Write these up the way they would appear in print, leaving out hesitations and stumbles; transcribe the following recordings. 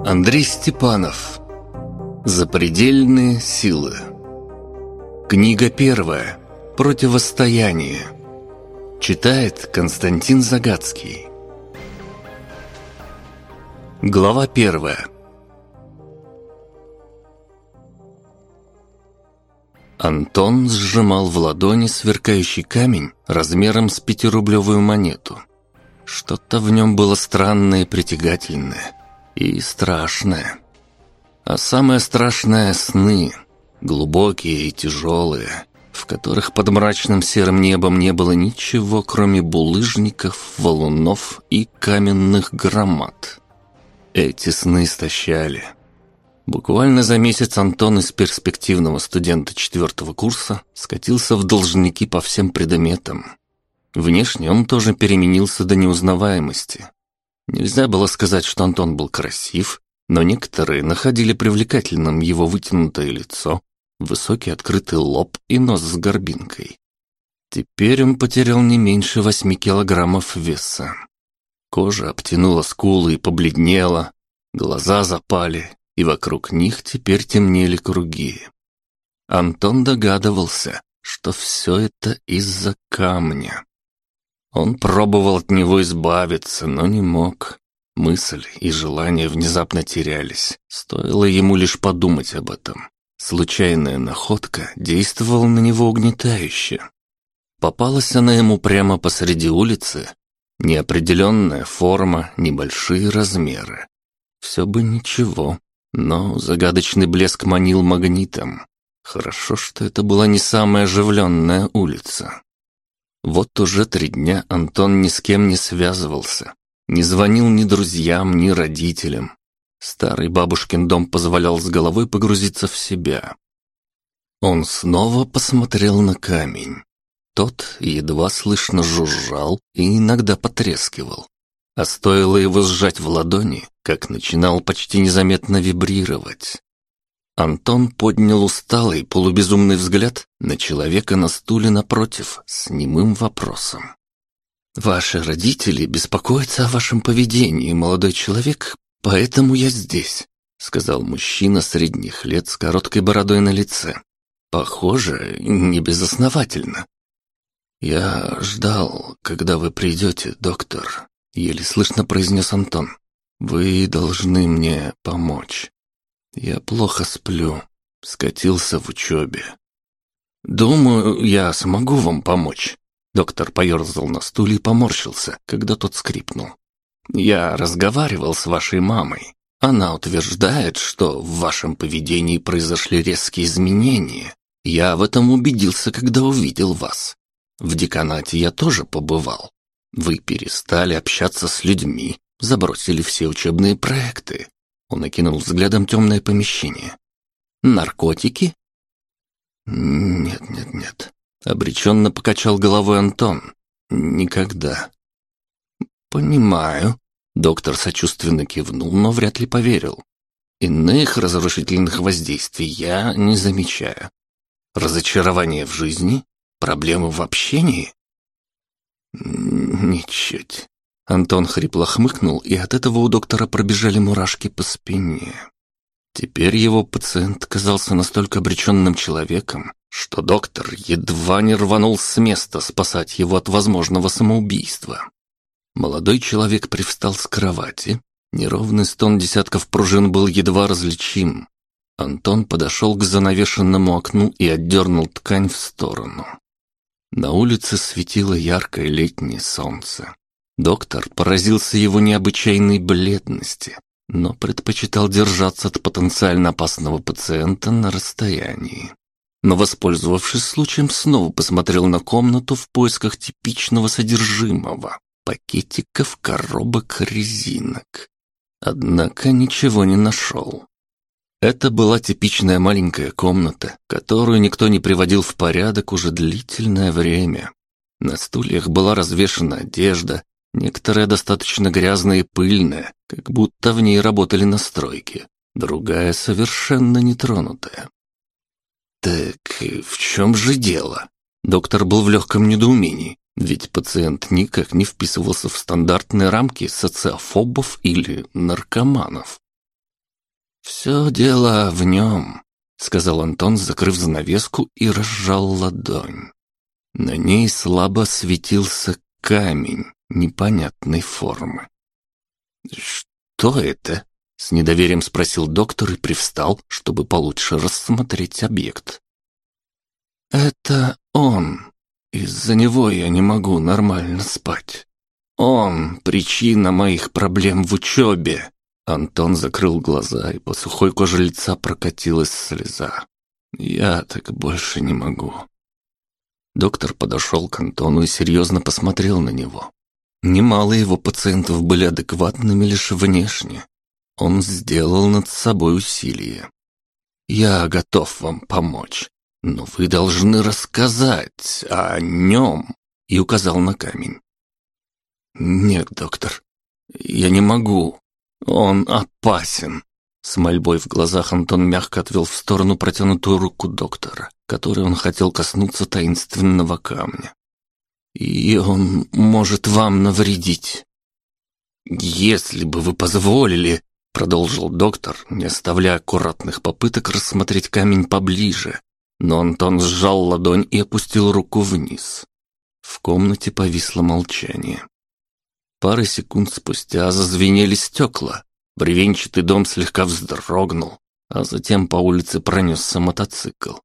Андрей Степанов. Запредельные силы. Книга первая. Противостояние. Читает Константин Загадский. Глава первая. Антон сжимал в ладони сверкающий камень размером с 5-рублевую монету. Что-то в нем было странное и притягательное, и страшное. А самое страшное — сны, глубокие и тяжелые, в которых под мрачным серым небом не было ничего, кроме булыжников, валунов и каменных громад. Эти сны истощали. Буквально за месяц Антон из перспективного студента 4-го курса скатился в должники по всем предметам. Внешне он тоже переменился до неузнаваемости. Нельзя было сказать, что Антон был красив, но некоторые находили привлекательным его вытянутое лицо, высокий открытый лоб и нос с горбинкой. Теперь он потерял не меньше 8 килограммов веса. Кожа обтянула скулы и побледнела, глаза запали, и вокруг них теперь темнели круги. Антон догадывался, что все это из-за камня. Он пробовал от него избавиться, но не мог. Мысль и желание внезапно терялись, стоило ему лишь подумать об этом. Случайная находка действовала на него угнетающе. Попалась она ему прямо посреди улицы. Неопределенная форма, небольшие размеры. Все бы ничего, но загадочный блеск манил магнитом. Хорошо, что это была не самая оживленная улица. Вот уже 3 дня Антон ни с кем не связывался, не звонил ни друзьям, ни родителям. Старый бабушкин дом позволял с головой погрузиться в себя. Он снова посмотрел на камень. Тот едва слышно жужжал и иногда потрескивал. А стоило его сжать в ладони, как начинал почти незаметно вибрировать. Антон поднял усталый, полубезумный взгляд на человека на стуле напротив с немым вопросом. «Ваши родители беспокоятся о вашем поведении, молодой человек, поэтому я здесь», — сказал мужчина средних лет с короткой бородой на лице. «Похоже, не безосновательно». «Я ждал, когда вы придете, доктор», — еле слышно произнес Антон. «Вы должны мне помочь. Я плохо сплю, скатился в учебе». «Думаю, я смогу вам помочь». Доктор поерзал на стуле и поморщился, когда тот скрипнул. «Я разговаривал с вашей мамой. Она утверждает, что в вашем поведении произошли резкие изменения. Я в этом убедился, когда увидел вас. В деканате я тоже побывал. Вы перестали общаться с людьми, забросили все учебные проекты». Он окинул взглядом темное помещение. «Наркотики?» «Нет», — обреченно покачал головой Антон. «Никогда». «Понимаю», — доктор сочувственно кивнул, но вряд ли поверил. «Иных разрушительных воздействий я не замечаю. Разочарование в жизни? Проблемы в общении?» «Ничуть». Антон хрипло хмыкнул, и от этого у доктора пробежали мурашки по спине. Теперь его пациент казался настолько обреченным человеком, что доктор едва не рванул с места спасать его от возможного самоубийства. Молодой человек привстал с кровати. Неровный стон десятков пружин был едва различим. Антон подошел к занавешенному окну и отдернул ткань в сторону. На улице светило яркое летнее солнце. Доктор поразился его необычайной бледности, но предпочитал держаться от потенциально опасного пациента на расстоянии. Но, воспользовавшись случаем, снова посмотрел на комнату в поисках типичного содержимого — пакетиков, коробок, резинок. Однако ничего не нашел. Это была типичная маленькая комната, которую никто не приводил в порядок уже длительное время. На стульях была развешана одежда, некоторая достаточно грязная и пыльная, как будто в ней работали на стройке, другая совершенно нетронутая. «Так в чем же дело?» Доктор был в легком недоумении. Ведь пациент никак не вписывался в стандартные рамки социофобов или наркоманов. «Все дело в нем», — сказал Антон, закрыв занавеску и разжал ладонь. На ней слабо светился камень непонятной формы. «Что это?» — с недоверием спросил доктор и привстал, чтобы получше рассмотреть объект. «Это он. Из-за него я не могу нормально спать. Он — причина моих проблем в учебе». Антон закрыл глаза, и по сухой коже лица прокатилась слеза. «Я так больше не могу». Доктор подошел к Антону и серьезно посмотрел на него. Немало его пациентов были адекватными лишь внешне. Он сделал над собой усилие. «Я готов вам помочь, но вы должны рассказать о нем», и указал на камень. «Нет, доктор, я не могу. Он опасен». С мольбой в глазах Антон мягко отвел в сторону протянутую руку доктора, которой он хотел коснуться таинственного камня. «И он может вам навредить». «Если бы вы позволили», — продолжил доктор, не оставляя аккуратных попыток рассмотреть камень поближе, но Антон сжал ладонь и опустил руку вниз. В комнате повисло молчание. Пары секунд спустя зазвенели стекла. Бревенчатый дом слегка вздрогнул, а затем по улице пронесся мотоцикл.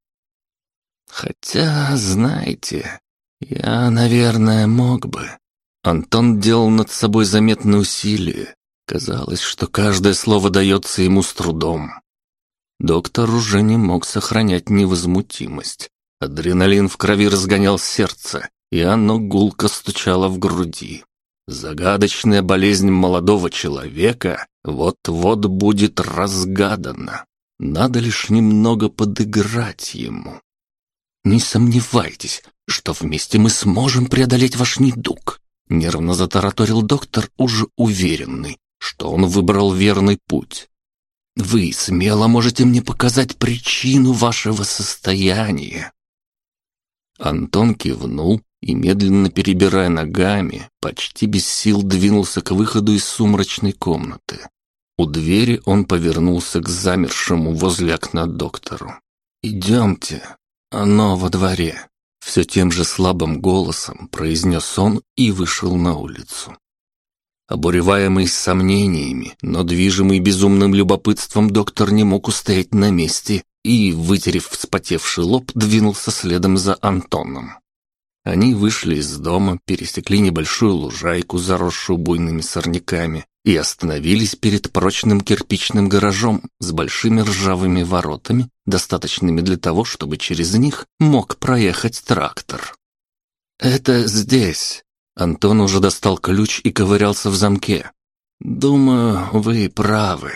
«Хотя, знаете, я, наверное, мог бы». Антон делал над собой заметные усилия. Казалось, что каждое слово дается ему с трудом. Доктор уже не мог сохранять невозмутимость. Адреналин в крови разгонял сердце, и оно гулко стучало в груди. Загадочная болезнь молодого человека вот-вот будет разгадана. Надо лишь немного подыграть ему. «Не сомневайтесь, что вместе мы сможем преодолеть ваш недуг», — нервно затараторил доктор, уже уверенный, что он выбрал верный путь. «Вы смело можете мне показать причину вашего состояния». Антон кивнул и, медленно перебирая ногами, почти без сил двинулся к выходу из сумрачной комнаты. У двери он повернулся к замершему возле окна доктору. «Идемте, оно во дворе», — все тем же слабым голосом произнес он и вышел на улицу. Обуреваемый сомнениями, но движимый безумным любопытством, доктор не мог устоять на месте и, вытерев вспотевший лоб, двинулся следом за Антоном. Они вышли из дома, пересекли небольшую лужайку, заросшую буйными сорняками, и остановились перед прочным кирпичным гаражом с большими ржавыми воротами, достаточными для того, чтобы через них мог проехать трактор. «Это здесь». Антон уже достал ключ и ковырялся в замке. «Думаю, вы правы».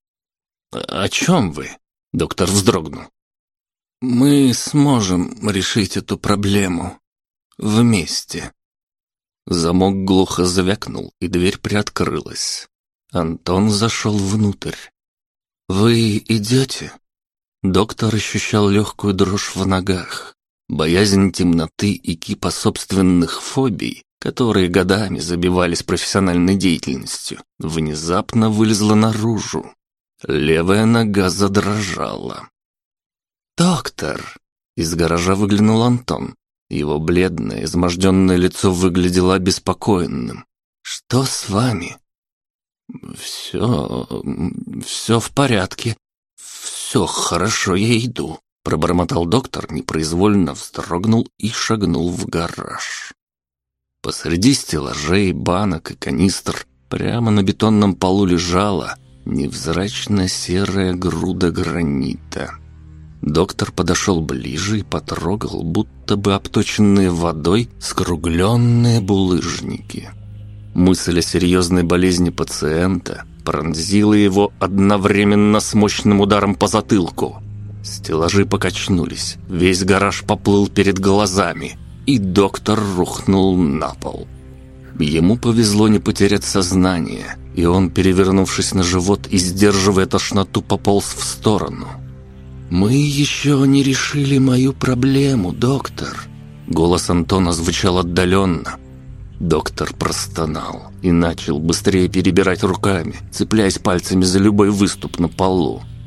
«О чем вы?» — доктор вздрогнул. «Мы сможем решить эту проблему. Вместе». Замок глухо звякнул, и дверь приоткрылась. Антон зашел внутрь. «Вы идете?» Доктор ощущал легкую дрожь в ногах. Боязнь темноты и кипа собственных фобий, которые годами забивались профессиональной деятельностью, внезапно вылезла наружу. Левая нога задрожала. «Доктор!» Из гаража выглянул Антон. Его бледное, изможденное лицо выглядело обеспокоенным. «Что с вами?» «Все в порядке. Все хорошо, я иду», — пробормотал доктор, непроизвольно вздрогнул и шагнул в гараж. Посреди стеллажей, банок и канистр прямо на бетонном полу лежала невзрачно серая груда гранита. Доктор подошел ближе и потрогал, будто бы обточенные водой, скругленные булыжники. Мысль о серьезной болезни пациента пронзила его одновременно с мощным ударом по затылку. Стеллажи покачнулись, весь гараж поплыл перед глазами, и доктор рухнул на пол. Ему повезло не потерять сознание, и он, перевернувшись на живот и сдерживая тошноту, пополз в сторону. «Мы еще не решили мою проблему, доктор». Голос Антона звучал отдаленно. Доктор простонал и начал быстрее перебирать руками, цепляясь пальцами за любой выступ на полу.